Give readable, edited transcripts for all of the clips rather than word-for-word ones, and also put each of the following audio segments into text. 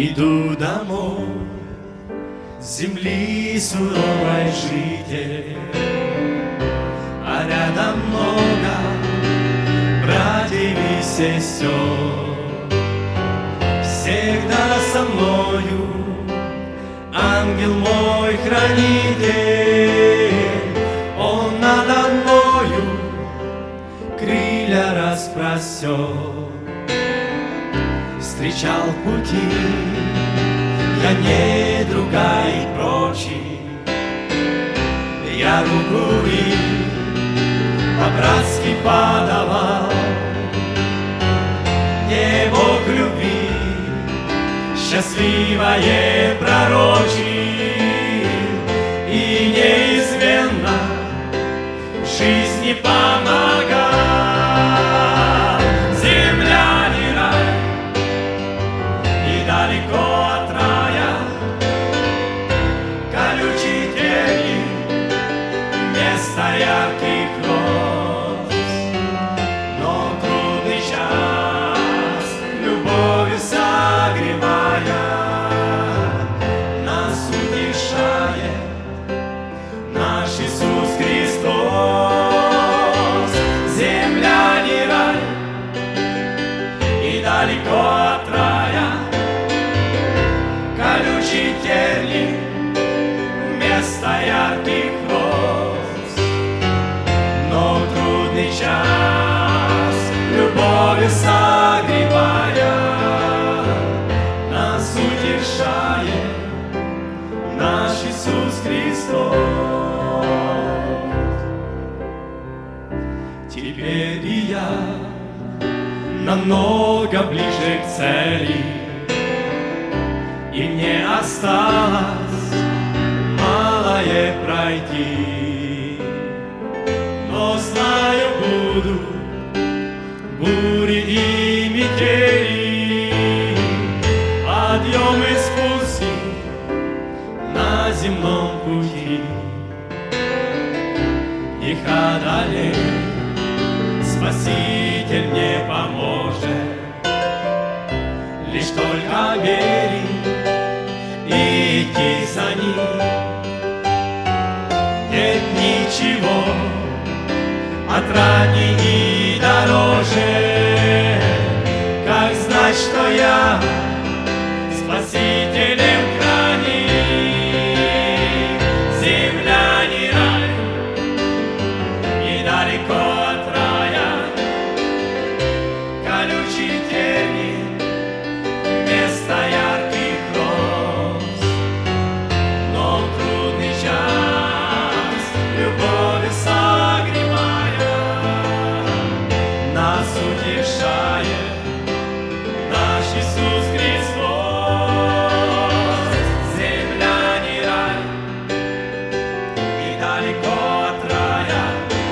Иду домой, с земли суровой житель, а рядом много братьев и сестер. Всегда со мною ангел мой хранитель, он надо мною крылья распростер. Встречал пути я недруга и прочих, я руку им по-братски подавал. Не Бог любви, счастливое пророчил, и неизменно в жизни помогал. Земля не рай, и далеко от рая колючие терни, вместо ярких роз. Но трудный час, любовью согревая, нас утешает наш Иисус Христос. Земля не рай, и далеко от рая колючие терни, вместо ярких роз. Но трудный час, любовью согревая, нас утешает наш Иисус Христос. Теперь и я намного ближе к цели, и мне осталось малое пройти. Но знаю, будут бури и метели, подъем и спуски на земном пути. Их одолеть Спаситель мне поможет, лишь только верить и идти за ним. Нет ничего отрадней и дороже, как знать, что я Спасителем храним. Земля не рай, и далеко от рая колючие терни, вместо ярких роз. Но трудный час, любовью согревая, нас утешает наш Иисус Христос. Земля не рай, и далеко от рая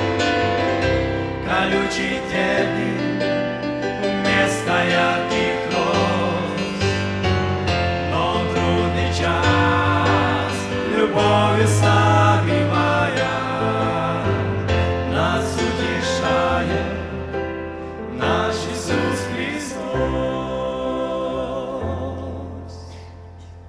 колючие терни, вместо ярких роз. Но трудный час, любовью согревая, нас утешает наш Иисус